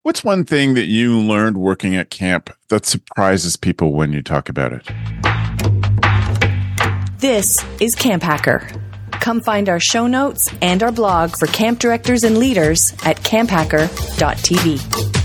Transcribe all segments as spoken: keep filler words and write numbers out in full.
What's one thing that you learned working at camp that surprises people when you talk about it? This is Camp Hacker. Come find our show notes and our blog for camp directors and leaders at camp hacker dot t v.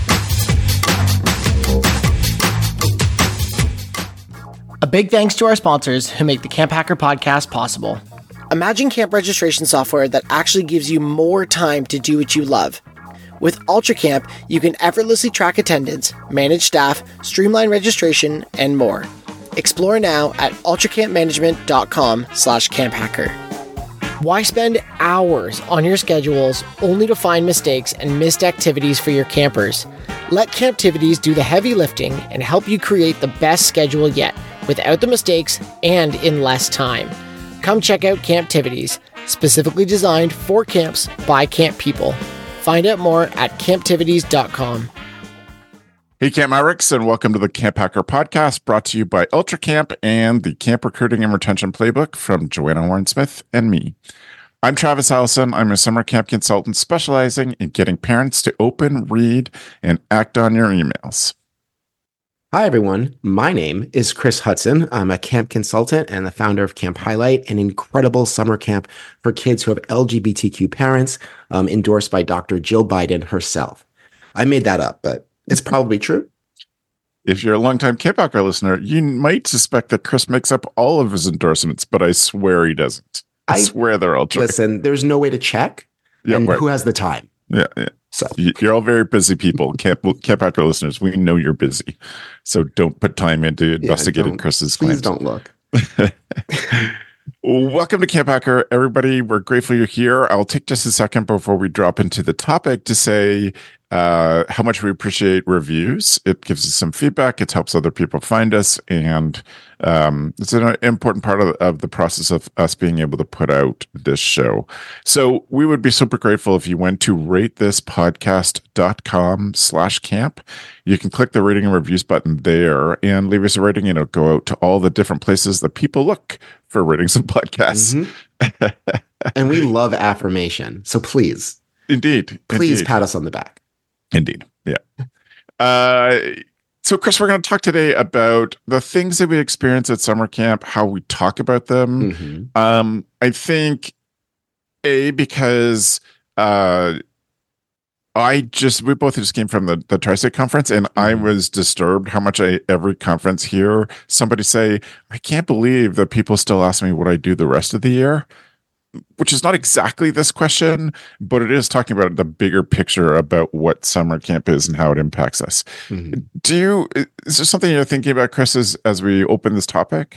A big thanks to our sponsors who make the Camp Hacker podcast possible. Imagine camp registration software that actually gives you more time to do what you love. With UltraCamp, you can effortlessly track attendance, manage staff, streamline registration, and more. Explore now at ultra camp management dot com slash camp hacker. Why spend hours on your schedules only to find mistakes and missed activities for your campers? Let Camptivities do the heavy lifting and help you create the best schedule yet, without the mistakes and in less time. Come check out Camptivities, specifically designed for camps by camp people. Find out more at camptivities dot com. Hey, Camp Mavericks, and welcome to the Camp Hacker podcast, brought to you by UltraCamp and the Camp Recruiting and Retention Playbook from Joanna Warren-Smith and me. I'm Travis Allison. I'm a summer camp consultant specializing in getting parents to open, read, and act on your emails. Hi, everyone. My name is Chris Hudson. I'm a camp consultant and the founder of Camp Highlight, an incredible summer camp for kids who have L G B T Q parents, um, endorsed by Doctor Jill Biden herself. I made that up, but it's probably true. If you're a longtime Camp Hacker listener, you might suspect that Chris makes up all of his endorsements, but I swear he doesn't. I, I swear they're all true. Listen, there's no way to check. Yeah, and right. Who has the time? Yeah, yeah. So you're all very busy people. Camp Camp Hacker listeners, we know you're busy, so don't put time into investigating yeah, Chris's claims. Please don't look. Welcome to Camp Hacker, everybody. We're grateful you're here. I'll take just a second before we drop into the topic to say uh, how much we appreciate reviews. It gives us some feedback. It helps other people find us, and um, it's an important part of, of the process of us being able to put out this show. So we would be super grateful if you went to rate this podcast dot com slash camp. You can click the rating and reviews button there and leave us a rating, and it'll go out to all the different places that people look for ratings and podcasts. Mm-hmm. And we love affirmation. So please. Indeed. Please indeed. pat us on the back. Indeed. Yeah. Uh, so, Chris, we're going to talk today about the things that we experience at summer camp, how we talk about them. Mm-hmm. Um, I think, A, because uh, I just, we both just came from the, the Tri-State Conference, and mm-hmm. I was disturbed how much I, every conference hear somebody say, I can't believe that people still ask me what I do the rest of the year. Which is not exactly this question, but it is talking about the bigger picture about what summer camp is and how it impacts us. Mm-hmm. Do you, is there something you're thinking about, Chris, as, as we open this topic?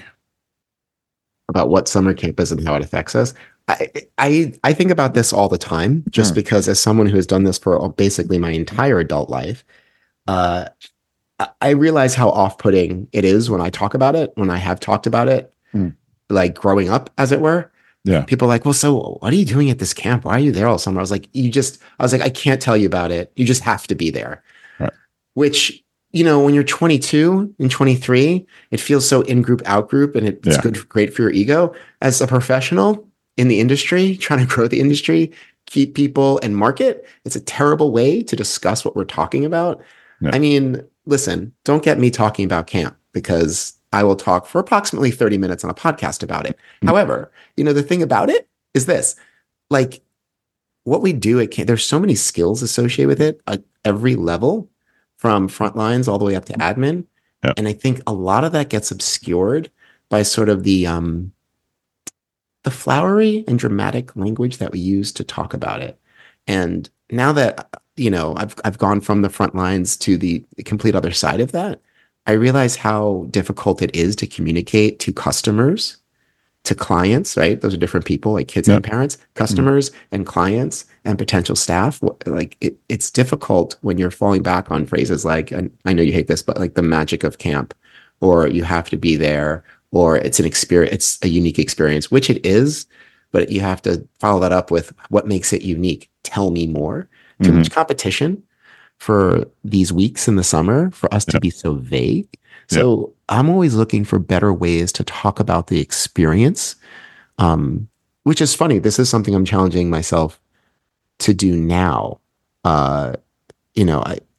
About what summer camp is and how it affects us? I, I, I think about this all the time, just mm. because as someone who has done this for basically my entire adult life, uh, I realize how off-putting it is when I talk about it, when I have talked about it, mm. like growing up, as it were. Yeah. People are like, well, so what are you doing at this camp? Why are you there all summer? I was like, you just, I was like, I can't tell you about it. You just have to be there. Right. Which, you know, when you're twenty-two and twenty-three, it feels so in-group, out-group, and it's yeah. good, great for your ego. As a professional in the industry, trying to grow the industry, keep people and market, it's a terrible way to discuss what we're talking about. Yeah. I mean, listen, don't get me talking about camp, because I will talk for approximately thirty minutes on a podcast about it. Mm-hmm. However, you know, the thing about it is this, like what we do at camp, there's so many skills associated with it at every level, from front lines all the way up to admin. Yeah. And I think a lot of that gets obscured by sort of the, um, the flowery and dramatic language that we use to talk about it. And now that, you know, I've, I've gone from the front lines to the complete other side of that, I realize how difficult it is to communicate to customers, to clients, right? Those are different people, like kids yep. and parents, customers mm-hmm. and clients and potential staff. Like it, it's difficult when you're falling back on phrases like, and I know you hate this, but like the magic of camp, or you have to be there, or it's an experience, it's a unique experience, which it is, but you have to follow that up with what makes it unique. Tell me more. Too mm-hmm. much competition for these weeks in the summer for us to yep. be so vague. So yep. I'm always looking for better ways to talk about the experience, um, which is funny. This is something I'm challenging myself to do now. Uh, you know, I,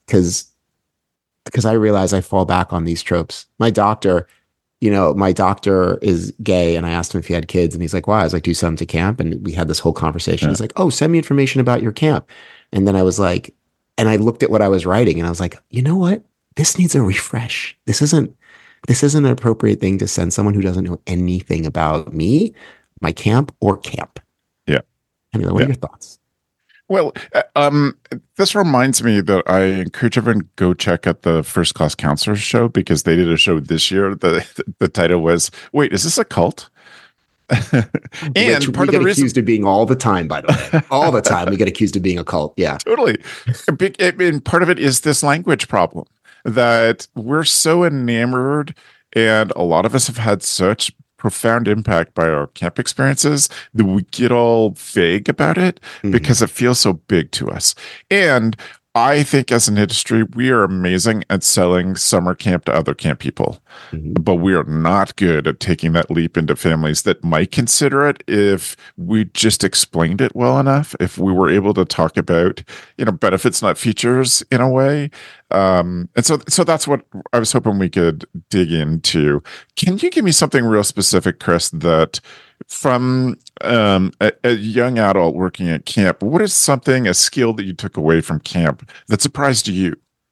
because because I realize I fall back on these tropes. My doctor, you know, my doctor is gay, and I asked him if he had kids, and he's like, "Why?" I was like, "Do you send them to camp?" And we had this whole conversation. Yeah. He's like, "Oh, send me information about your camp." And then I was like, and I looked at what I was writing, and I was like, you know what? This needs a refresh. This isn't this isn't an appropriate thing to send someone who doesn't know anything about me, my camp, or camp. Yeah. Anyway, what yeah. are your thoughts? Well, uh, um, this reminds me that I encourage everyone to go check out the First Class Counselors show, because they did a show this year. The the title was, wait, is this a cult? And Which part we of the get reason, accused of being all the time, by the way, all the time we get accused of being a cult. Yeah, totally. And part of it is this language problem, that we're so enamored, and a lot of us have had such profound impact by our camp experiences that we get all vague about it Mhm. because it feels so big to us. And I think as an industry, we are amazing at selling summer camp to other camp people, Mhm. but we are not good at taking that leap into families that might consider it if we just explained it well enough, if we were able to talk about, you know, benefits, not features in a way. Um, and so, so that's what I was hoping we could dig into. Can you give me something real specific, Chris, that from um, a, a young adult working at camp, what is something, a skill that you took away from camp that surprised you?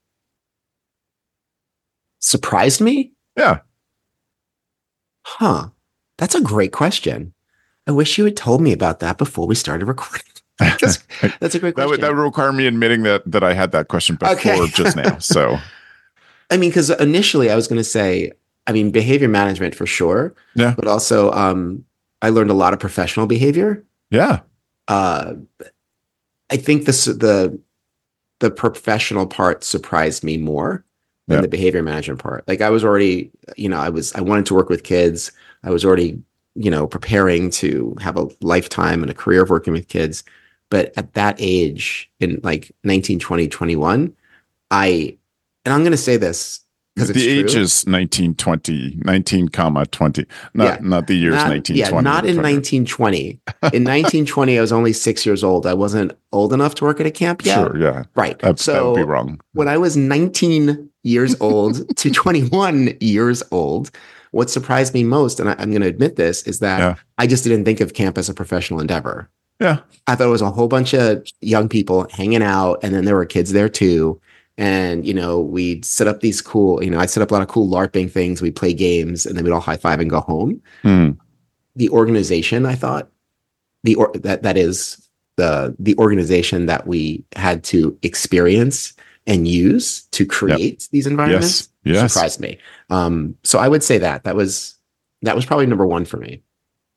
Surprised me? Yeah. Huh. That's a great question. I wish you had told me about that before we started recording. That's, that's a great That question. would, that would require me admitting that that I had that question before Okay. just now. So, I mean, because initially I was going to say, I mean, behavior management for sure. Yeah. But also, um, I learned a lot of professional behavior. yeah. Uh, I think this the the professional part surprised me more than Yeah. the behavior management part. Like I was already, you know, I was I wanted to work with kids. I was already, you know, preparing to have a lifetime and a career of working with kids. But at that age, in like nineteen, twenty, twenty-one, I, and I'm going to say this because it's The age true. is nineteen, twenty, nineteen comma twenty, not, Yeah. not the years Not- nineteen, yeah, twenty. not in nineteen twenty. In nineteen twenty, I was only six years old. I wasn't old enough to work at a camp yet. Sure, yeah. Right. That, so that would be wrong. when I was nineteen years old to twenty-one years old, what surprised me most, and I, I'm going to admit this, is that Yeah. I just didn't think of camp as a professional endeavor. Yeah. I thought it was a whole bunch of young people hanging out, and then there were kids there too. And, you know, we'd set up these cool, you know, I'd set up a lot of cool LARPing things. We'd play games, and then we'd all high five and go home. Hmm. The organization, I thought, the or that that is the the organization that we had to experience and use to create these environments Yes. Yes. surprised me. Um, so I would say that that was that was probably number one for me.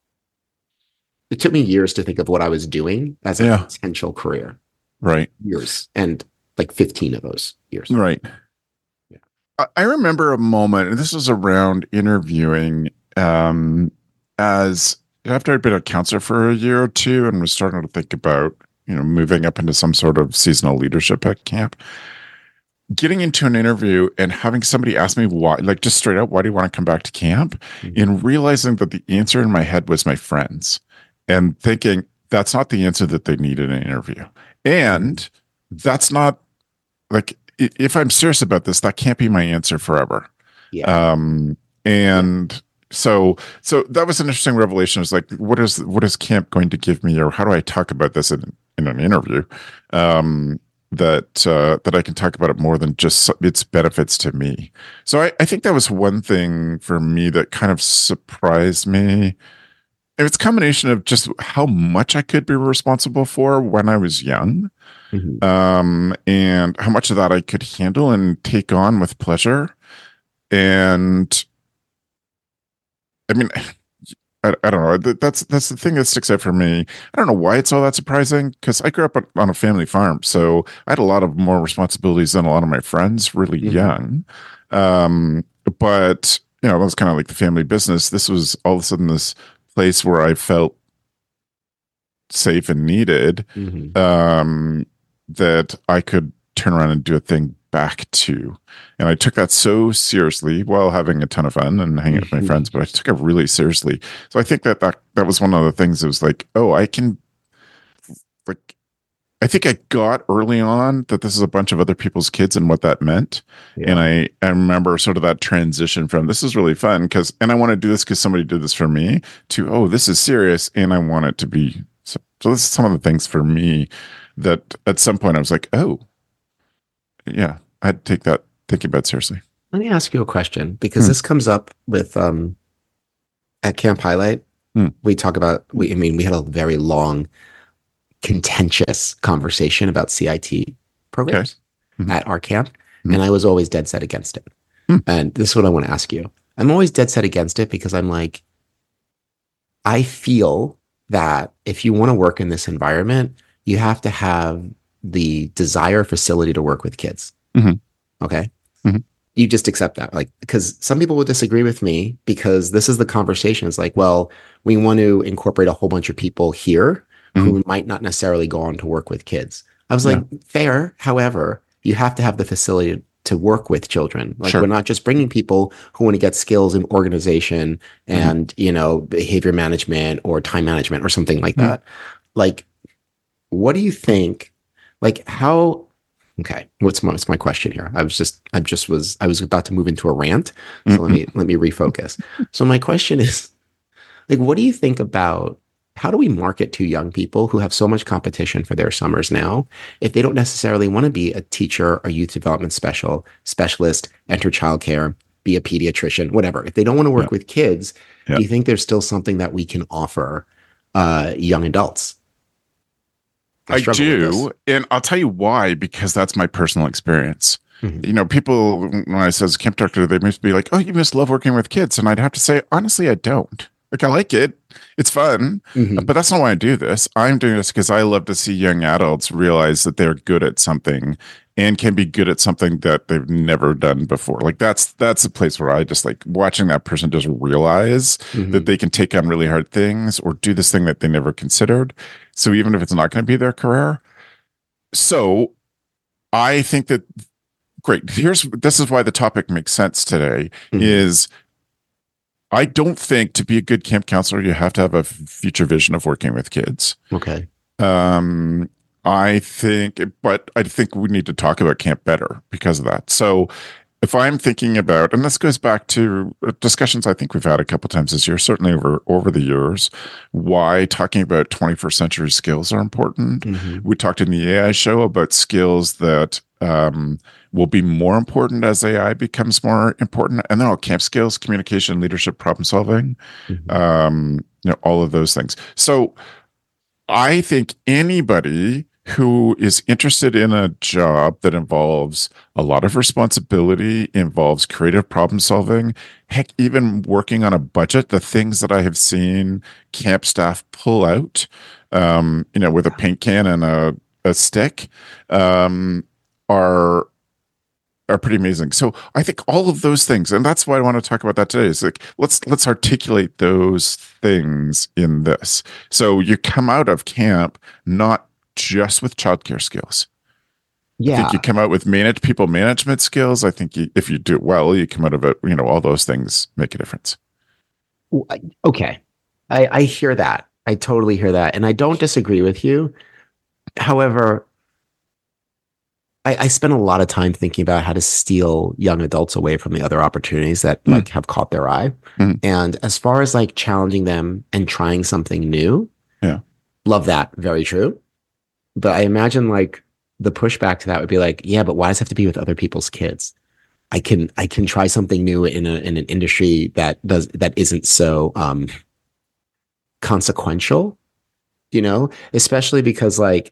It took me years to think of what I was doing as a Yeah. potential career. Right. Years, and like fifteen of those years. Right. Yeah. I, I remember a moment, and this was around interviewing, um, as after I'd been a counselor for a year or two and was starting to think about, you know, moving up into some sort of seasonal leadership at camp. Getting into an interview and having somebody ask me why, like just straight out, why do you want to come back to camp? Mhm. And realizing that the answer in my head was my friends, and thinking that's not the answer that they need in an interview. And that's not like, i- if I'm serious about this, that can't be my answer forever. Yeah. Um, and so, so that was an interesting revelation. It's like, what is, what is camp going to give me, or how do I talk about this in, in an interview? Um, that uh, that I can talk about it more than just its benefits to me. So I, I think that was one thing for me that kind of surprised me. And it's a combination of just how much I could be responsible for when I was young, Mhm. um, and how much of that I could handle and take on with pleasure. And I mean, I, I don't know. That- That's that's the thing that sticks out for me. I don't know why it's all that surprising, because I grew up on- on a family farm, so I had a lot of more responsibilities than a lot of my friends really Mhm. young. Um, but you know, that was kind of like the family business. This was all of a sudden this place where I felt safe and needed, Mhm. um, that I could turn around and do a thing back to. And I took that so seriously while having a ton of fun and hanging out with my Mhm. friends, but I took it really seriously. So I think that that, that was one of the things that was like, oh, I can, like, I think I got early on that this is a bunch of other people's kids and what that meant. Yeah. And I, I remember sort of that transition from this is really fun because, and I want to do this because somebody did this for me to, oh, this is serious. And I want it to be. So, so this is some of the things for me that at some point I was like, oh, yeah, I'd take that thinking about it seriously. Let me ask you a question because Hmm. this comes up with um at Camp Highlight. Hmm. We talk about we I mean we had a very long contentious conversation about C I T programs Mhm. at our camp, Mhm. and I was always dead set against it. Hmm. And this is what I want to ask you. I'm always dead set against it because I'm like, I feel that if you want to work in this environment, you have to have the desire facility to work with kids. Mhm. Okay. Mhm. You just accept that. Like, because some people will disagree with me because this is the conversation. It's like, well, we want to incorporate a whole bunch of people here who might not necessarily go on to work with kids. I was like, fair. However, you have to have the facility to work with children. Like Sure. we're not just bringing people who want to get skills in organization and, you know, behavior management or time management or something like Mhm. that. Like, what do you think? Like how, okay, what's my, what's my question here? I was just, I just was, I was about to move into a rant. So let me, let me refocus. So my question is like, what do you think about how do we market to young people who have so much competition for their summers now if they don't necessarily want to be a teacher or youth development special specialist, enter childcare, be a pediatrician, whatever. If they don't want to work Yeah. with kids, Yeah. do you think there's still something that we can offer uh, young adults? I struggle with do. And I'll tell you why, because that's my personal experience. Mhm. You know, people, when I says camp director, they must be like, oh, you must love working with kids. And I'd have to say, honestly, I don't. Like, I like it. It's fun, Mhm. but that's not why I do this. I'm doing this because I love to see young adults realize that they're good at something and can be good at something that they've never done before. Like that's, that's a place where I just like watching that person just realize Mhm. that they can take on really hard things or do this thing that they never considered. So even if it's not going to be their career. So I think that great. Here's, this is why the topic makes sense today Mhm. is I don't think to be a good camp counselor, you have to have a future vision of working with kids. Okay. Um, I think, but I think we need to talk about camp better because of that. So if I'm thinking about, and this goes back to discussions I think we've had a couple times this year, certainly over, over the years, why talking about twenty-first century skills are important. Mhm. We talked in the A I show about skills that um, will be more important as A I becomes more important. And then all camp skills, communication, leadership, problem solving, Mhm. um, you know, all of those things. So I think anybody who is interested in a job that involves a lot of responsibility, involves creative problem solving, heck, even working on a budget, the things that I have seen camp staff pull out, um, you know, with a paint can and a, a stick, um, are are pretty amazing. So I think all of those things, and that's why I want to talk about that today, is like let's let's articulate those things in this. So you come out of camp not just with childcare skills. I Yeah. think you come out with manage people management skills. I think you, if you do it well, you come out of it, you know, all those things make a difference. Well, I- Okay. I, I hear that. I totally hear that. And I don't disagree with you. However, I, I spend a lot of time thinking about how to steal young adults away from the other opportunities that Mm. like have caught their eye. Mm. And as far as like challenging them and trying something new, Yeah. love that. Very true. But I imagine like the pushback to that would be like, yeah, but why does it have to be with other people's kids? I can I can try something new in a in an industry that does that isn't so um consequential, you know, especially because like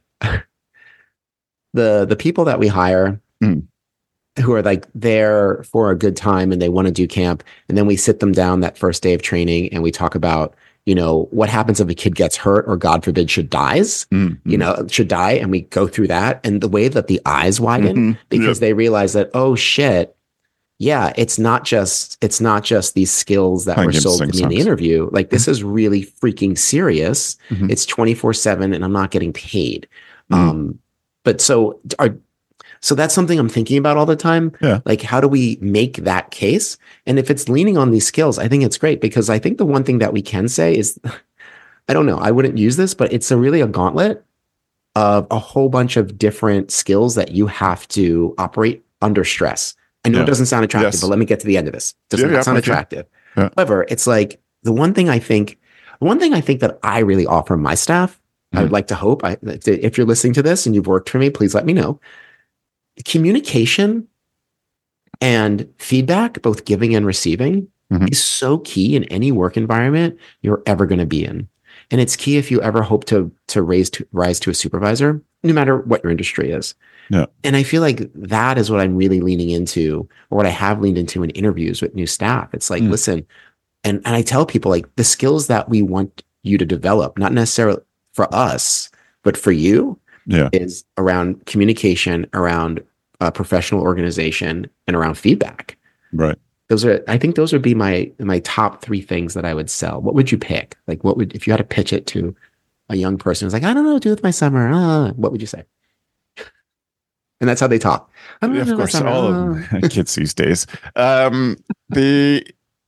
the the people that we hire Mm. who are like there for a good time and they want to do camp, and then we sit them down that first day of training and we talk about, you know, what happens if a kid gets hurt or God forbid should dies, Mm. you know, should die, and we go through that, and the way that the eyes widen Mhm. because they realize that, oh shit, yeah, it's not just it's not just these skills that Playing were games, sold sing to me in the songs. interview. Like this is really freaking serious. Mhm. It's twenty-four seven and I'm not getting paid. Mhm. Um, but so are so that's something I'm thinking about all the time. Yeah. Like, how do we make that case? And if it's leaning on these skills, I think it's great because I think the one thing that we can say is, I don't know, I wouldn't use this, but it's a really a gauntlet of a whole bunch of different skills that you have to operate under stress. I know Yeah. it doesn't sound attractive, Yes. but let me get to the end of this. Does Yeah, not yeah, sound okay. attractive. Yeah. However, it's like the one thing I think, the one thing I think that I really offer my staff, I would Mhm. like to hope, I, if you're listening to this and you've worked for me, please let me know. Communication and feedback, both giving and receiving, Mhm. is so key in any work environment you're ever going to be in. And it's key if you ever hope to to raise to rise to a supervisor, no matter what your industry is. Yeah. And I feel like that is what I'm really leaning into, or what I have leaned into in interviews with new staff. It's like, Mm. listen, and, and I tell people, like, the skills that we want you to develop, not necessarily for us, but for you, Yeah. is around communication, around uh, professional organization, and around feedback. Right. Those are, I think those would be my my top three things that I would sell. What would you pick? Like, what would, if you had to pitch it to a young person who's like, I don't know what to do with my summer, uh, what would you say? And that's how they talk. I don't Yeah, know of what course, summer, all uh. of them, kids these days. Um, the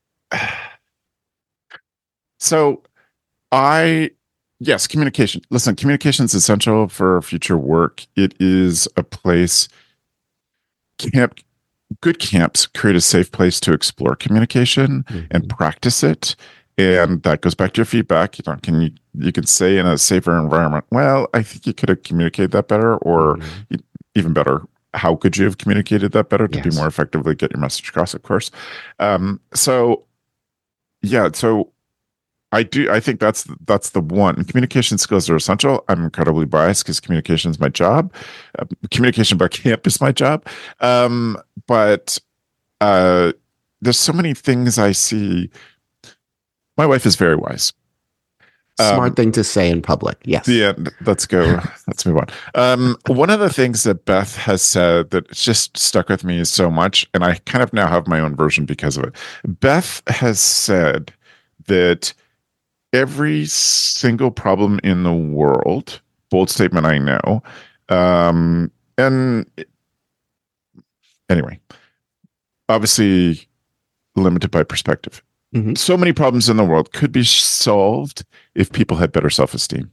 so I yes, communication. Listen, communication is essential for future work. It is a place. Camp, good camps create a safe place to explore communication Mhm. and practice it. And that goes back to your feedback. You know, can you you can say in a safer environment, well, I think you could have communicated that better, or Mhm. even better, how could you have communicated that better to Yes. be more effectively get your message across, of course. Um, so yeah, so I do I think that's that's the one. Communication skills are essential. I'm incredibly biased because communication is my job. Uh, communication about camp is my job. Um, but uh, there's so many things I see. My wife is very wise. Smart Um, thing to say in public. Yes. The end. Let's go. Let's move on. Um, one of the things that Beth has said that just stuck with me so much, and I kind of now have my own version because of it. Beth has said that every single problem in the world, bold statement, I know, um, and anyway, obviously limited by perspective. Mhm. So many problems in the world could be solved if people had better self-esteem.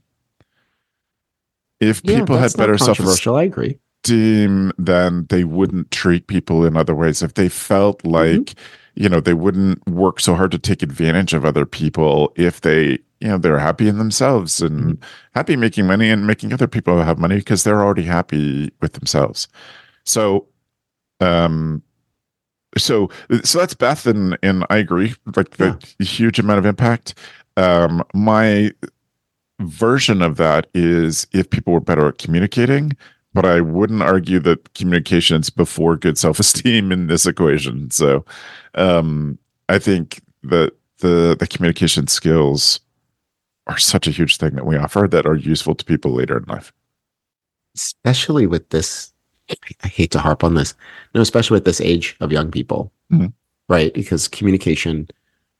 If Yeah, people that's had better not self-esteem, controversial. I agree. then they wouldn't treat people in other ways. If they felt like, you know, they wouldn't work so hard to take advantage of other people, if they, you know, they're happy in themselves and happy making money and making other people have money because they're already happy with themselves. So, um, so, so that's Beth, and and I agree. Like the huge amount of impact. Um, my version of that is if people were better at communicating, but I wouldn't argue that communication's before good self-esteem in this equation. So, um, I think that the the communication skills are such a huge thing that we offer that are useful to people later in life. Especially with this, I hate to harp on this, no, especially with this age of young people, Mhm. right? Because communication,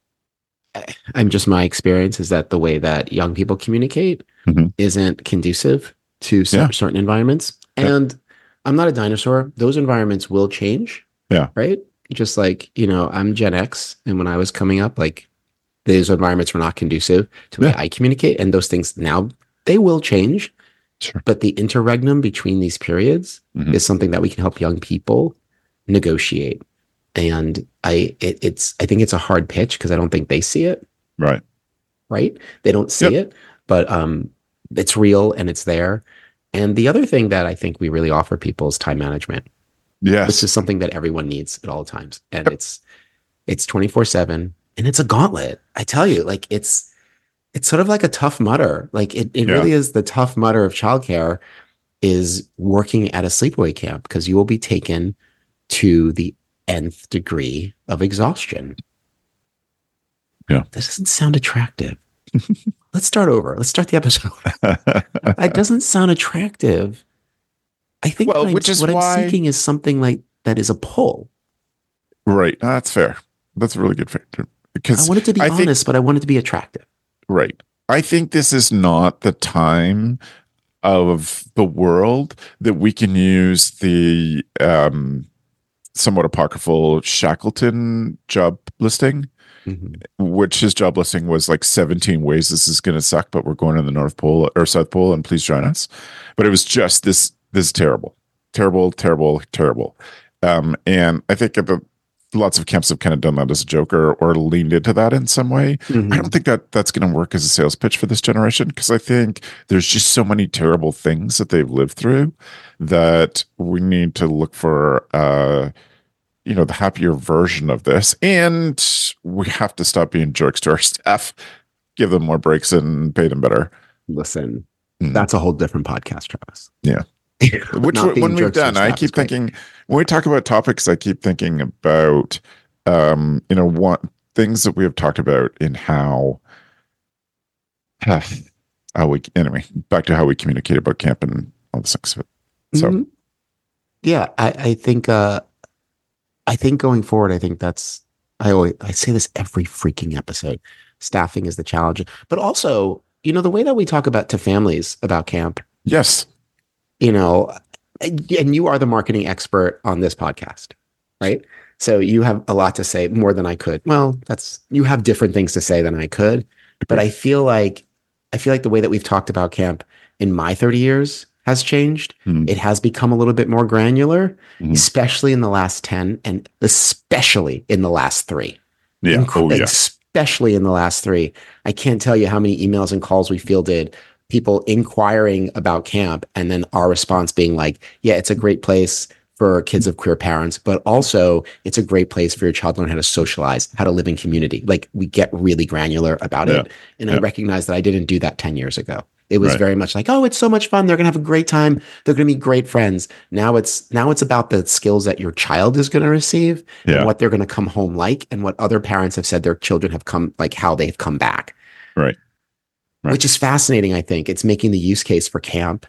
I'm just, my experience is that the way that young people communicate Mhm. isn't conducive to cer- Yeah. certain environments. Yeah. And I'm not a dinosaur. Those environments will change. Yeah. Right. Just like, you know, I'm Gen X. And when I was coming up, like, those environments were not conducive to the way Yeah. I communicate. And those things now, they will change. Sure. But the interregnum between these periods Mhm. is something that we can help young people negotiate. And I, it, it's, I think it's a hard pitch because I don't think they see it. Right. Right. They don't see Yep. it, but um, it's real and it's there. And the other thing that I think we really offer people is time management. Yes. This is something that everyone needs at all times. And it's, it's twenty-four seven and it's a gauntlet. I tell you, like, it's, it's sort of like a Tough Mudder. Like it, it Yeah. really is the Tough Mudder of childcare, is working at a sleepaway camp, because you will be taken to the nth degree of exhaustion. Yeah. That doesn't sound attractive. Let's start over. Let's start the episode. That doesn't sound attractive. I think Well, what, which I'm, is what why- I'm seeking is something like that is a pull. Right. No, that's fair. That's a really good factor. I Because want it to be I think- honest, but I want it to be attractive. Right. I think this is not the time of the world that we can use the um, somewhat apocryphal Shackleton job listing. Mm-hmm. which his job listing was like seventeen ways this is going to suck, but we're going to the North Pole or South Pole and please join us. But it was just this, this is terrible, terrible, terrible, terrible. Um, and I think the, lots of camps have kind of done that as a joke or, or leaned into that in some way. Mm-hmm. I don't think that that's going to work as a sales pitch for this generation, because I think there's just so many terrible things that they've lived through that we need to look for, uh, you know, the happier version of this. And we have to stop being jerks to our staff, give them more breaks and pay them better. Listen, Mm. that's a whole different podcast, Travis. Yeah. Which Not being when we've jerks to our done, I staff is keep great. thinking, when we talk about topics, I keep thinking about, um, you know, what things that we have talked about in how, uh, how we, anyway, back to how we communicate about camp and all the things. So, Mhm. yeah, I, I think, uh, I think going forward, I think that's, I always, I say this every freaking episode. Staffing is the challenge, but also, you know, the way that we talk about to families about camp, yes. you know, and you are the marketing expert on this podcast, right? So you have a lot to say, more than I could. Well, that's, you have different things to say than I could, but I feel like, I feel like the way that we've talked about camp in my thirty years has changed. Mm. It has become a little bit more granular, Mhm. especially in the last ten and especially in the last three. Yeah. Inc- Oh, yeah. Especially in the last three. I can't tell you how many emails and calls we fielded, people inquiring about camp, and then our response being like, yeah, it's a great place for kids of queer parents, but also it's a great place for your child to learn how to socialize, how to live in community. Like, we get really granular about Yeah. it. And Yeah. I recognize that I didn't do that ten years ago. It was Right. very much like, oh, it's so much fun. They're going to have a great time. They're going to be great friends. Now it's, now it's about the skills that your child is going to receive Yeah. and what they're going to come home like, and what other parents have said their children have come, like how they've come back. Right. Right. Which is fascinating. I think it's making the use case for camp,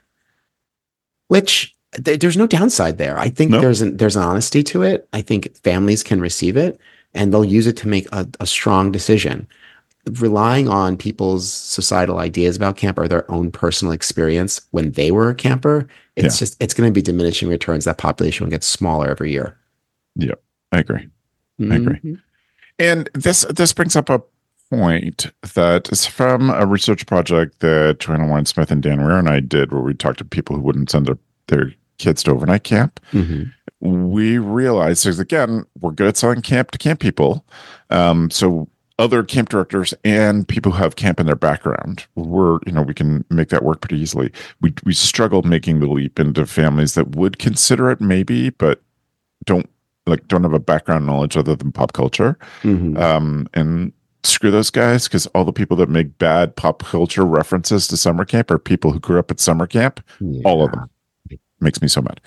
which th- there's no downside there. I think No. there's an, there's an honesty to it. I think families can receive it and they'll use it to make a, a strong decision. Relying on people's societal ideas about camp or their own personal experience when they were a camper, it's Yeah. just, it's going to be diminishing returns. That population gets smaller every year. Yeah. I agree. I agree. Mhm. And this this brings up a point that is from a research project that Joanna Wine-Smith and Dan Weir and I did, where we talked to people who wouldn't send their, their kids to overnight camp. Mhm. We realized, because again, we're good at selling camp to camp people. Um, so other camp directors and people who have camp in their background, we're, you know, we can make that work pretty easily. We we struggled making the leap into families that would consider it maybe, but don't like don't have a background knowledge other than pop culture. Mhm. Um, and screw those guys, because all the people that make bad pop culture references to summer camp are people who grew up at summer camp. All of them. Makes me so mad.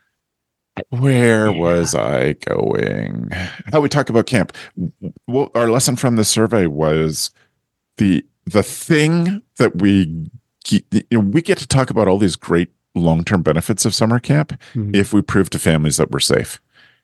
Where Yeah. was I going? How we talk about camp. Well, our lesson from the survey was the the thing that we ge- you know, we get to talk about all these great long-term benefits of summer camp Mhm. if we prove to families that we're safe.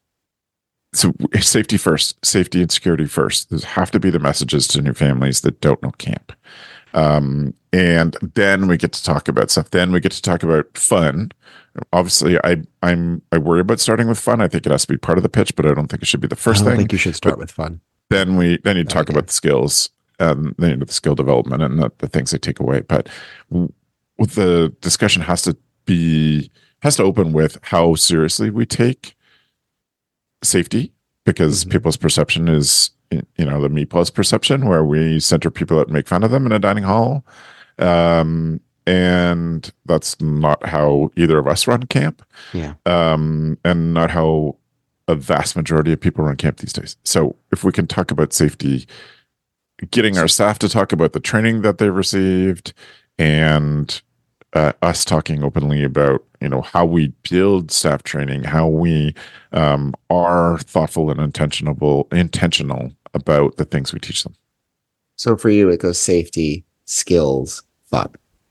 So safety first, safety and security first. Those have to be the messages to new families that don't know camp. Um, and then we get to talk about stuff. Then we get to talk about fun. Obviously, I I'm I worry about starting with fun. I think it has to be part of the pitch, but I don't think it should be the I first don't thing. think you should start with fun. Then we then you talk Okay. about the skills, um, then the skill development and the, the things they take away. But w- the discussion has to be has to open with how seriously we take safety, because Mhm. people's perception is, you know, the me plus perception, where we center people out and make fun of them in a dining hall. Um, and that's not how either of us run camp. Yeah. Um, and not how a vast majority of people run camp these days. So if we can talk about safety, getting our staff to talk about the training that they received, and uh, us talking openly about, you know, how we build staff training, how we um, are thoughtful and intentional, intentional about the things we teach them. So for you, it goes safety, skills, fun.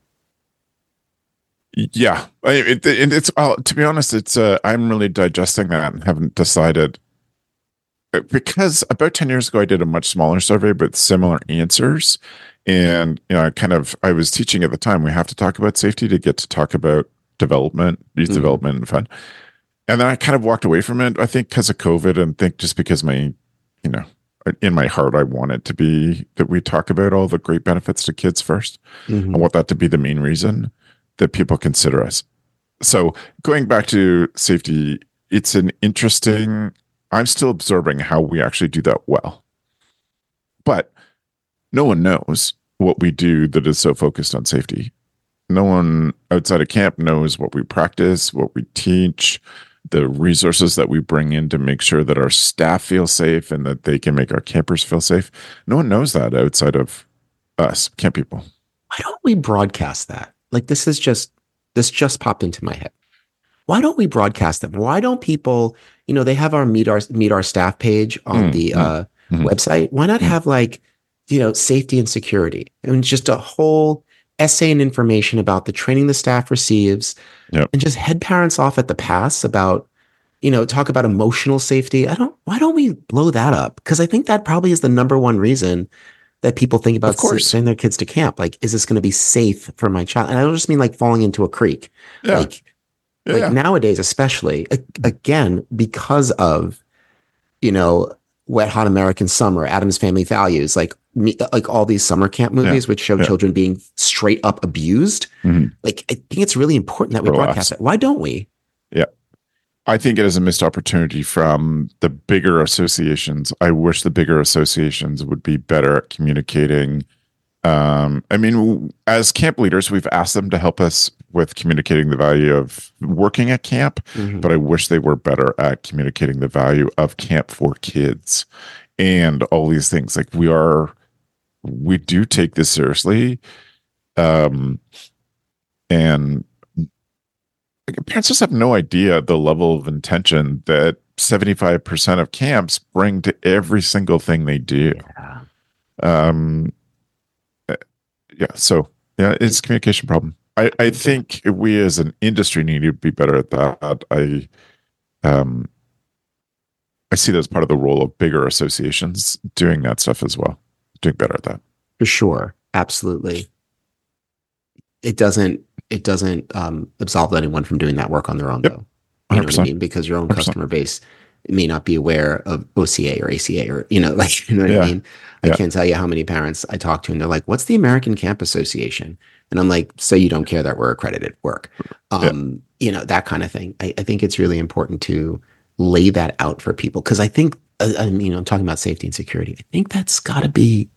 Yeah, I, it, it, it's uh, to be honest, it's uh, I'm really digesting that and haven't decided, because about ten years ago I did a much smaller survey but similar answers, and you know, I kind of I was teaching at the time, we have to talk about safety to get to talk about development, youth Mhm. development and fun, and then I kind of walked away from it. I think because of COVID, and think just because my, you know, in my heart, I want it to be that we talk about all the great benefits to kids first. Mhm. I want that to be the main reason that people consider us. So going back to safety, it's an interesting, I'm still observing how we actually do that well. But no one knows what we do that is so focused on safety. No one outside of camp knows what we practice, what we teach, the resources that we bring in to make sure that our staff feel safe and that they can make our campers feel safe. No one knows that outside of us, camp people. Why don't we broadcast that? Like this is just, this just popped into my head. Why don't we broadcast them? Why don't people, you know, they have our meet our meet our staff page on Mm, the mm, uh, mhm. website. Why not Mm. have like, you know, safety and security and just a whole essay and information about the training the staff receives, Yep. and just head parents off at the pass about, you know, talk about emotional safety. I don't, why don't we blow that up? Because I think that probably is the number one reason that people think about Of course. sending their kids to camp. Like, is this going to be safe for my child? And I don't just mean like falling into a creek. Yeah. Like, Yeah, like yeah. nowadays, especially a- again, because of, you know, Wet Hot American Summer, Addams Family Values, like me, like all these summer camp movies, which show yeah. children being straight up abused. Mhm. Like, I think it's really important that we Relax. broadcast it. Why don't we? I think it is a missed opportunity from the bigger associations. I wish the bigger associations would be better at communicating. Um, I mean, w- as camp leaders, we've asked them to help us with communicating the value of working at camp, Mhm. but I wish they were better at communicating the value of camp for kids and all these things. Like we are, we do take this seriously. Um, and like, parents just have no idea the level of intention that seventy-five percent of camps bring to every single thing they do. Yeah. Um, uh, yeah. So yeah, it's a communication problem. I, I think we as an industry need to be better at that. I, um, I see that as part of the role of bigger associations doing that stuff as well, doing better at that. For sure. Absolutely. It doesn't, it doesn't um, absolve anyone from doing that work on their own, Yep. though. You know one hundred what I percent. mean? Because your own one hundred percent. customer base may not be aware of O C A or A C A or, you know, like, you know what Yeah. I mean? I Yeah. can't tell you how many parents I talk to and they're like, what's the American Camp Association? And I'm like, so you don't care that we're accredited work. Um, you know, that kind of thing. I, I think it's really important to lay that out for people. Cause I think, uh, I mean, you know, I'm talking about safety and security. I think that's gotta be,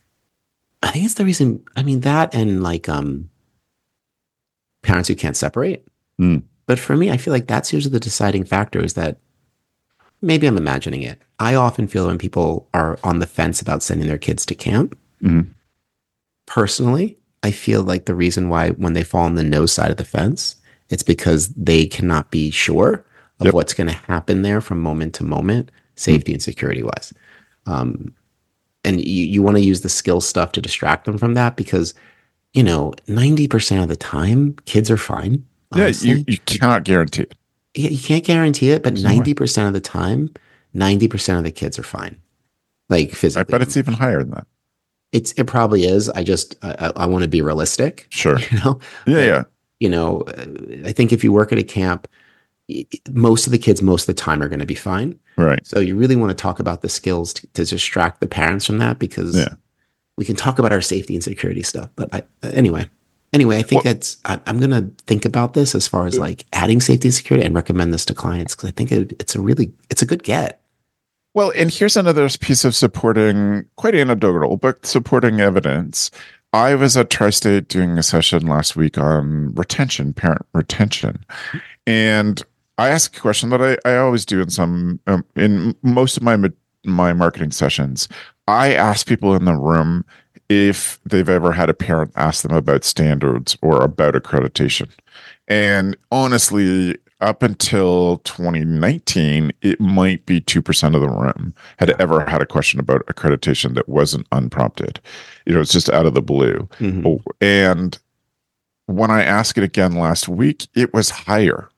I think it's the reason, I mean, that and like, um, parents who can't separate. Mm. But for me, I feel like that's usually the deciding factor is that maybe I'm imagining it. I often feel when people are on the fence about sending their kids to camp, Mhm. personally, I feel like the reason why when they fall on the no side of the fence, it's because they cannot be sure of Yep. what's going to happen there from moment to moment, safety and security wise. Um, and you, you want to use the skill stuff to distract them from that because, you know, ninety percent of the time, kids are fine. Yeah, honestly. you, you cannot guarantee it. Yeah, you can't guarantee it, but There's no way. ninety percent of the time, ninety percent of the kids are fine. Like I physically. bet it's even higher than that. It's, it probably is. I just, I, I, I want to be realistic, Sure. you know? Yeah, yeah. You know, uh, I think if you work at a camp, y- most of the kids, most of the time are going to be fine. Right. So you really want to talk about the skills to, to distract the parents from that because Yeah. we can talk about our safety and security stuff. But I, anyway, anyway, I think Well- that's, I, I'm going to think about this as far as like adding safety and security and recommend this to clients because I think it, it's a really, it's a good get. Well, and here's another piece of supporting, quite anecdotal, but supporting evidence. I was at Tri-State doing a session last week on retention, parent retention. And I asked a question that I, I always do in some, um, in most of my, my marketing sessions. I ask people in the room if they've ever had a parent ask them about standards or about accreditation. And honestly, up until twenty nineteen, it might be two percent of the room had ever had a question about accreditation that wasn't unprompted. You know, it's just out of the blue. Mhm. Oh, and when I asked it again last week, it was higher.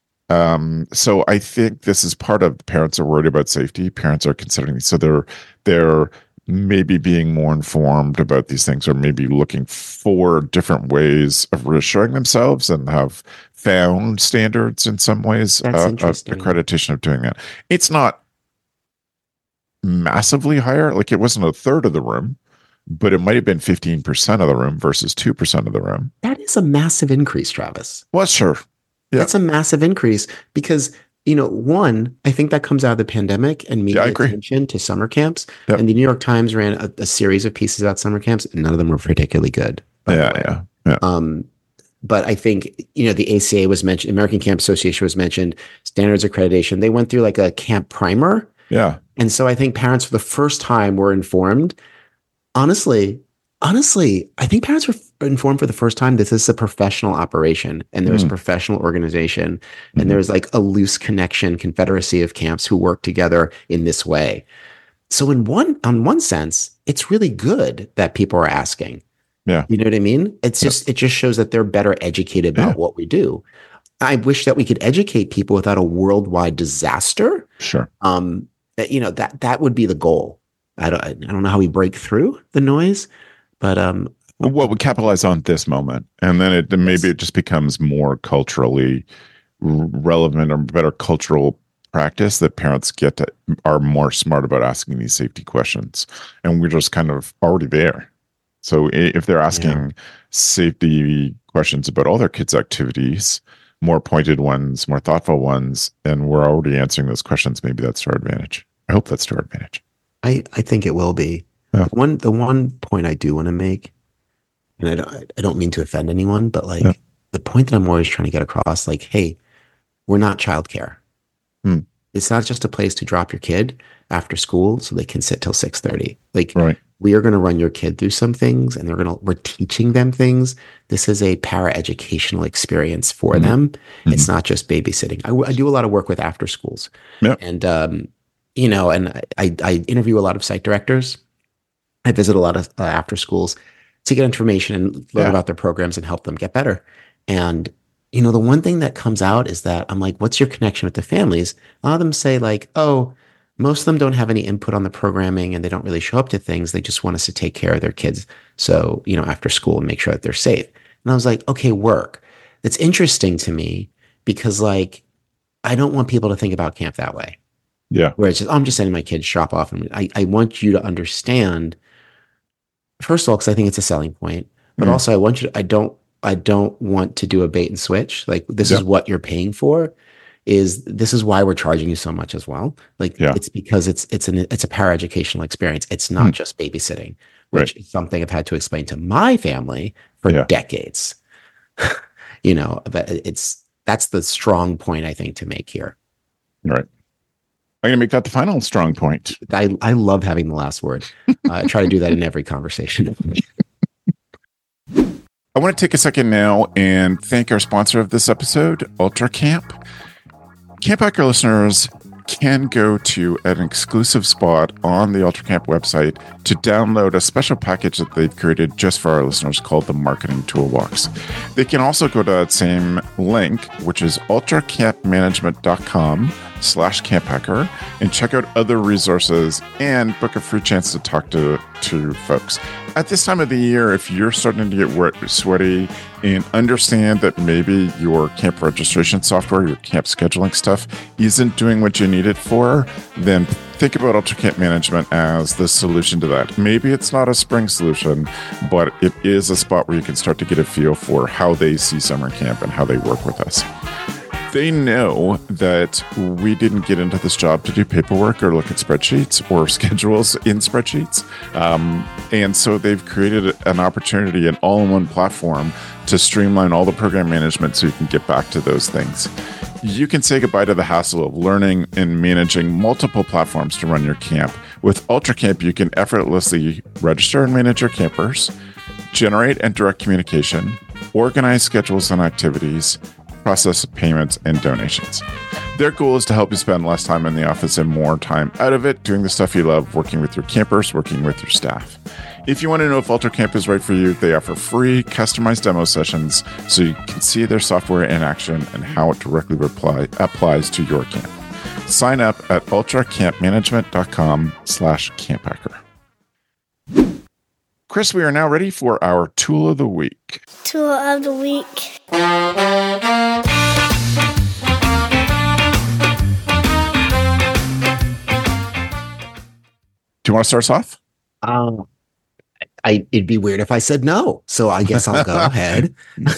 Um, so I think this is part of parents are worried about safety. Parents are considering, so they're, they're maybe being more informed about these things or maybe looking for different ways of reassuring themselves and have found standards in some ways That's uh, of interesting. accreditation of doing that. It's not massively higher. Like it wasn't a third of the room, but it might have been fifteen percent of the room versus two percent of the room. That is a massive increase, Travis. Well, sure. Yeah. That's a massive increase because, you know, one, I think that comes out of the pandemic and media Yeah, attention to summer camps. Yep. And the New York Times ran a, a series of pieces about summer camps, and none of them were particularly good. Yeah, yeah, yeah. Um, but I think, you know, the A C A was mentioned, American Camp Association was mentioned, Standards Accreditation. They went through like a camp primer. Yeah. And so I think parents for the first time were informed. Honestly, honestly, I think parents were informed for the first time that this is a professional operation and there's Mm. a professional organization Mhm. and there's like a loose connection, confederacy of camps who work together in this way. So in one, on one sense, it's really good that people are asking. Yeah. You know what I mean? It's just, it just shows that they're better educated about Yeah. what we do. I wish that we could educate people without a worldwide disaster. Sure. Um, that, you know, that, that would be the goal. I don't, I don't know how we break through the noise, but, um, Well, we capitalize on this moment, and then it then maybe it just becomes more culturally r- relevant or better cultural practice that parents get to, are more smart about asking these safety questions, and we're just kind of already there. So i- if they're asking Yeah. safety questions about all their kids' activities, more pointed ones, more thoughtful ones, and we're already answering those questions, maybe that's to our advantage. I hope that's to our advantage. I, I think it will be. Yeah. One, the one point I do want to make, and I don't, I don't mean to offend anyone, but like Yeah. the point that I'm always trying to get across, like, hey, we're not childcare. Hmm. It's not just a place to drop your kid after school so they can sit till six thirty. Like, Right. we are going to run your kid through some things, and they're going to, we're teaching them things. This is a para-educational experience for Mhm. them. Mhm. It's not just babysitting. I, I do a lot of work with after schools. Yeah. And, um, you know, and I, I interview a lot of site directors. I visit a lot of uh, after schools to get information and learn Yeah. about their programs and help them get better. And, you know, the one thing that comes out is that I'm like, what's your connection with the families? A lot of them say like, oh, most of them don't have any input on the programming and they don't really show up to things. They just want us to take care of their kids. So, you know, after school and make sure that they're safe. And I was like, okay, work. That's interesting to me because like, I don't want people to think about camp that way. Yeah. Where it's just, oh, I'm just sending my kids shop off. And I, I want you to understand, first of all, because I think it's a selling point, but Mhm. also I want you to, I don't, I don't want to do a bait and switch. Like this Yeah. is what you're paying for. Is this is why we're charging you so much as well? Like Yeah. it's because it's it's an it's a paraeducational experience. It's not Hmm. just babysitting, which Right. is something I've had to explain to my family for Yeah. decades. You know, but it's that's the strong point I think to make here. Right. I'm going to make that the final strong point. I I love having the last word. Uh, I try to do that in every conversation. I want to take a second now and thank our sponsor of this episode, Ultra Camp. Campacker listeners can go to an exclusive spot on the Ultra Camp website to download a special package that they've created just for our listeners called the Marketing Toolbox. They can also go to that same link, which is ultracampmanagement.com slash campacker, and check out other resources and book a free chance to talk to, to folks. At this time of the year, if you're starting to get wet, sweaty, and understand that maybe your camp registration software, your camp scheduling stuff isn't doing what you need it for, then think about Ultra Camp Management as the solution to that. Maybe it's not a spring solution, but it is a spot where you can start to get a feel for how they see summer camp and how they work with us. They know that we didn't get into this job to do paperwork or look at spreadsheets or schedules in spreadsheets. Um, and so they've created an opportunity, an all-in-one platform to streamline all the program management so you can get back to those things. You can say goodbye to the hassle of learning and managing multiple platforms to run your camp. With Ultra Camp, you can effortlessly register and manage your campers, generate and direct communication, organize schedules and activities, process payments and donations. Their goal is to help you spend less time in the office and more time out of it, doing the stuff you love, working with your campers, working with your staff. If you want to know if Ultra Camp is right for you, they offer free customized demo sessions so you can see their software in action and how it directly reply, applies to your camp. Sign up at ultracampmanagement.com slash campacker. Chris, we are now ready for our tool of the week. Tool of the week. Do you want to start us off? Um, I it'd be weird if I said no. So I guess I'll go ahead.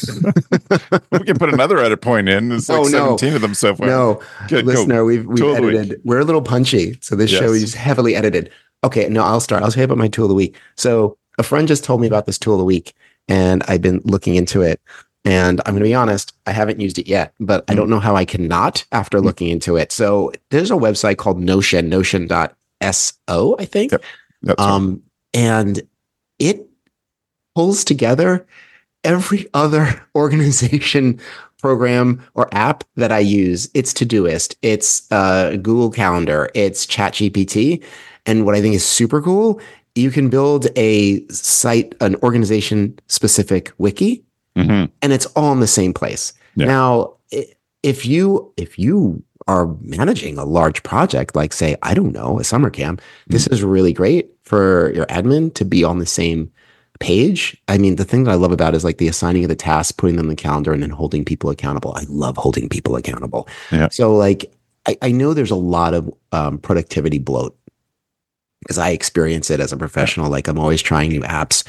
We can put another edit point in. It's like Oh, no. seventeen of them so far. No, Good, listener, go. we've we've Tool of the edited. week. We're a little punchy, so this Yes. show is heavily edited. Okay, no, I'll start. I'll tell you about my tool of the week. So a friend just told me about this tool of the week, and I've been looking into it. And I'm going to be honest, I haven't used it yet, but I don't know how I cannot after looking into it. So there's a website called Notion, notion dot so, I think. Yep. That's right. Um, and it pulls together every other organization program or app that I use. It's Todoist, it's uh, Google Calendar, it's ChatGPT. And what I think is super cool, you can build a site, an organization specific wiki, Mhm. and it's all in the same place. Yeah. Now, i- if you if you are managing a large project, like say, I don't know, a summer camp, this is really great for your admin to be on the same page. I mean, the thing that I love about it is like the assigning of the tasks, putting them in the calendar, and then holding people accountable. I love holding people accountable. Yeah. So like, I, I know there's a lot of um, productivity bloat because I experience it as a professional. Like I'm always trying new apps.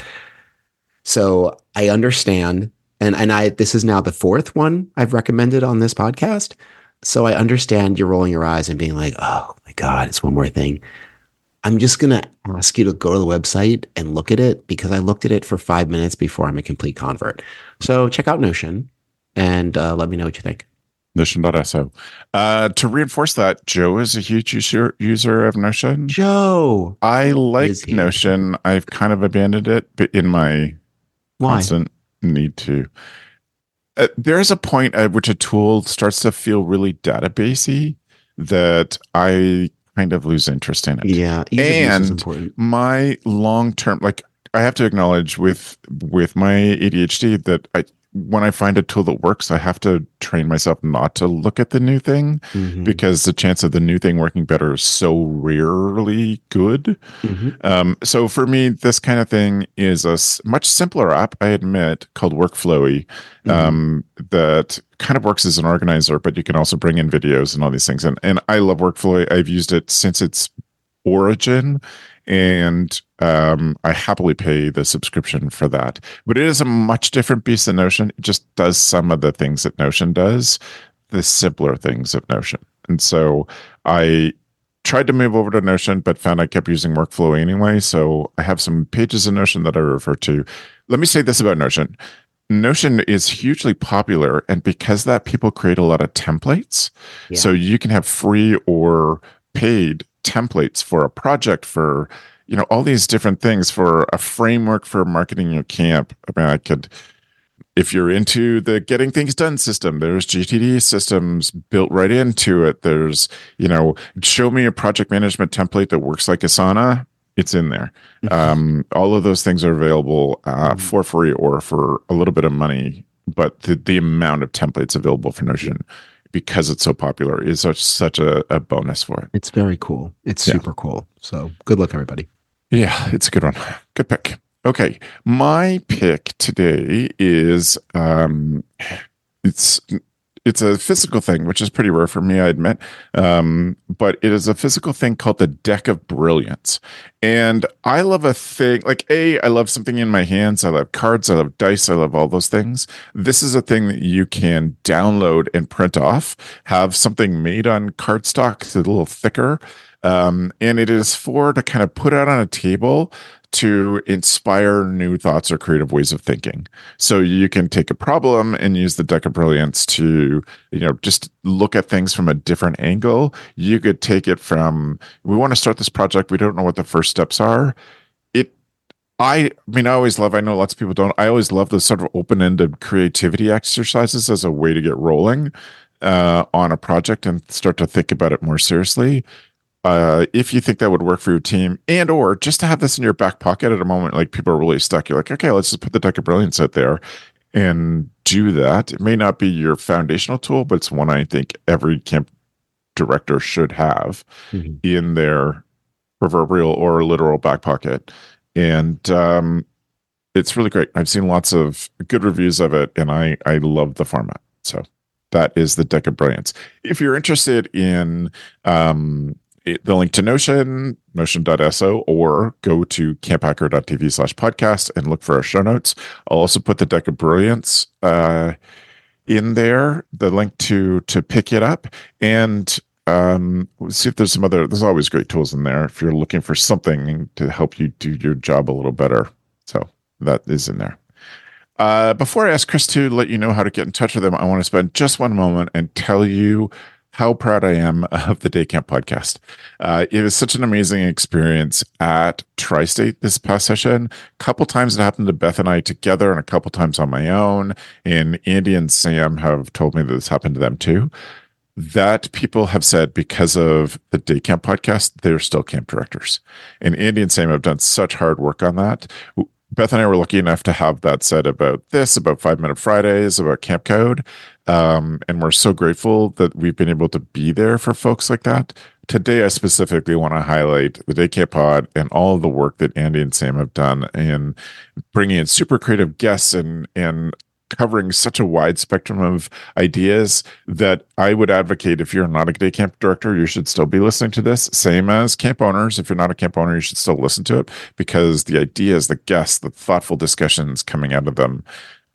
So I understand. And, and I, this is now the fourth one I've recommended on this podcast. So I understand you're rolling your eyes and being like, oh my God, it's one more thing. I'm just going to ask you to go to the website and look at it because I looked at it for five minutes before I'm a complete convert. So check out Notion and uh, let me know what you think. Notion dot so. Uh, to reinforce that, Joe is a huge user, user of Notion. Joe. I like Is he? Notion. I've kind of abandoned it, but in my Why? constant need to. Uh, there's a point at which a tool starts to feel really databasey that I kind of lose interest in it. Yeah. ease of use is And important. my long term, like I have to acknowledge with with my A D H D that I when I find a tool that works, I have to train myself not to look at the new thing Mhm. because the chance of the new thing working better is so rarely good. Mhm. Um, so for me, this kind of thing is a s- much simpler app, I admit, called Workflowy, um, that kind of works as an organizer, but you can also bring in videos and all these things. And and I love Workflowy. I've used it since its origin, and um, I happily pay the subscription for that. But it is a much different beast than Notion. It just does some of the things that Notion does, the simpler things of Notion. And so I tried to move over to Notion, but found I kept using Workflow anyway. So I have some pages in Notion that I refer to. Let me say this about Notion. Notion is hugely popular, and because of that, people create a lot of templates. Yeah. So you can have free or paid templates for a project, for you know all these different things, for a framework for marketing your camp. I mean, I could, if you're into the getting things done system, there's G T D systems built right into it. There's, you know, show me a project management template that works like Asana. It's in there. Um, all of those things are available uh, for free or for a little bit of money. But the, the amount of templates available for Notion, because it's so popular, is such, such a, a bonus for it. It's very cool. It's Yeah. super cool. So good luck, everybody. Yeah, it's a good one. Good pick. Okay, my pick today is um, it's it's a physical thing, which is pretty rare for me, I admit. Um, but it is a physical thing called the Deck of Brilliance, and I love a thing like a. I love something in my hands. I love cards. I love dice. I love all those things. This is a thing that you can download and print off. Have something made on cardstock. It's a little thicker. Um, and it is for to kind of put out on a table to inspire new thoughts or creative ways of thinking. So you can take a problem and use the Deck of Brilliance to, you know, just look at things from a different angle. You could take it from, we want to start this project. We don't know what the first steps are. It, I, I mean, I always love, I know lots of people don't, I always love those sort of open-ended creativity exercises as a way to get rolling uh, on a project and start to think about it more seriously. Uh, if you think that would work for your team, and or just to have this in your back pocket at a moment like people are really stuck, you're like, okay, let's just put the Deck of Brilliance out there and do that. It may not be your foundational tool, but it's one I think every camp director should have Mhm. in their proverbial or literal back pocket. And um, it's really great. I've seen lots of good reviews of it, and I I love the format. So that is the Deck of Brilliance. If you're interested in um, the link to Notion, notion dot so, or go to camphacker.tv slash podcast and look for our show notes. I'll also put the Deck of Brilliance uh, in there, the link to to pick it up. And um, we'll see if there's some other, there's always great tools in there if you're looking for something to help you do your job a little better. So that is in there. Uh, before I ask Chris to let you know how to get in touch with him, I want to spend just one moment and tell you how proud I am of the Day Camp podcast. Uh, it was such an amazing experience at Tri-State this past session. A couple times it happened to Beth and I together, and a couple times on my own. And Andy and Sam have told me that this happened to them too. That people have said because of the Day Camp podcast, they're still camp directors. And Andy and Sam have done such hard work on that. Beth and I were lucky enough to have that said about this, about Five Minute Fridays, about Camp Code. Um, and we're so grateful that we've been able to be there for folks like that. Today, I specifically want to highlight the Day Camp Pod and all of the work that Andy and Sam have done in bringing in super creative guests and, and covering such a wide spectrum of ideas that I would advocate if you're not a day camp director, you should still be listening to this. Same as camp owners. If you're not a camp owner, you should still listen to it because the ideas, the guests, the thoughtful discussions coming out of them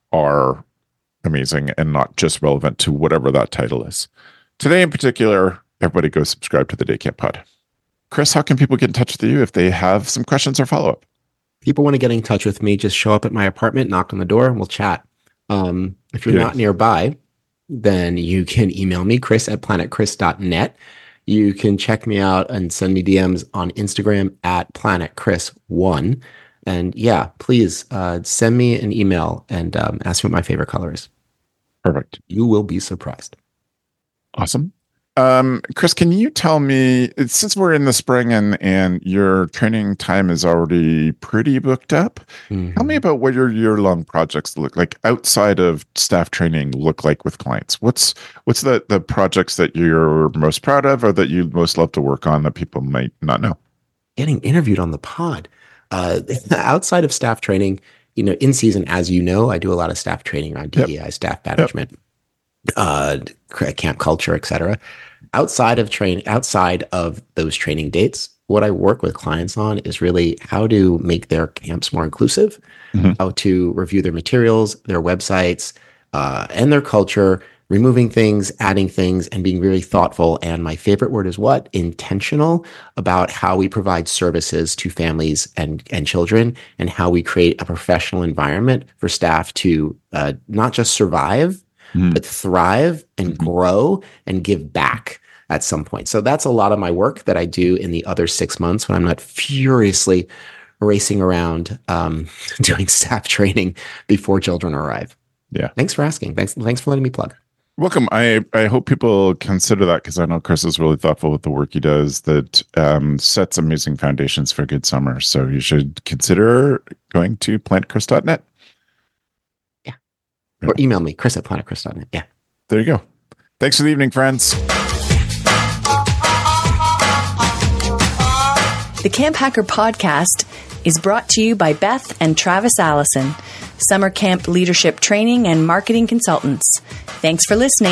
are amazing and not just relevant to whatever that title is. Today in particular, everybody go subscribe to the Day Camp Pod. Chris, how can people get in touch with you if they have some questions or follow-up? People want to get in touch with me, just show up at my apartment, knock on the door, and we'll chat. Um, if you're yeah. not nearby, then you can email me, Chris at planet chris dot net. You can check me out and send me D Ms on Instagram at planet chris one. And yeah, please uh, send me an email and um, ask me what my favorite color is. Perfect. You will be surprised. Awesome. Um, Chris, can you tell me, since we're in the spring and, and your training time is already pretty booked up, mm-hmm. tell me about what your year-long projects look like outside of staff training look like with clients. What's what's the, the projects that you're most proud of or that you most love to work on that people might not know? Getting interviewed on the pod. Uh, outside of staff training, you know, in season, as you know, I do a lot of staff training around D E I, yep. staff management, yep. uh, camp culture, et cetera. Outside of train, outside of those training dates, what I work with clients on is really how to make their camps more inclusive, mm-hmm. how to review their materials, their websites, uh, and their culture, removing things, adding things, and being really thoughtful. And my favorite word is what? Intentional about how we provide services to families and, and children and how we create a professional environment for staff to uh, not just survive, mm. but thrive and mm-hmm. grow and give back at some point. So that's a lot of my work that I do in the other six months when I'm not furiously racing around um, doing staff training before children arrive. Yeah. Thanks for asking. Thanks, thanks for letting me plug. Welcome. I, I hope people consider that because I know Chris is really thoughtful with the work he does that um, sets amazing foundations for a good summer. So you should consider going to planet chris dot net. Yeah. Or email me, Chris at planet chris dot net. Yeah. There you go. Thanks for the evening, friends. The Camp Hacker podcast is brought to you by Beth and Travis Allison, summer camp leadership training and marketing consultants. Thanks for listening.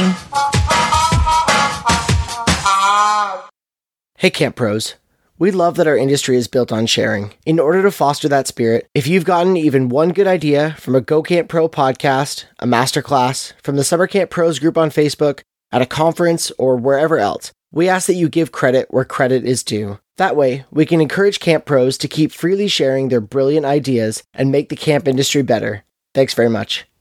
Hey, Camp Pros. We love that our industry is built on sharing. In order to foster that spirit, if you've gotten even one good idea from a Go Camp Pro podcast, a masterclass, from the Summer Camp Pros group on Facebook, at a conference, or wherever else, we ask that you give credit where credit is due. That way, we can encourage camp pros to keep freely sharing their brilliant ideas and make the camp industry better. Thanks very much.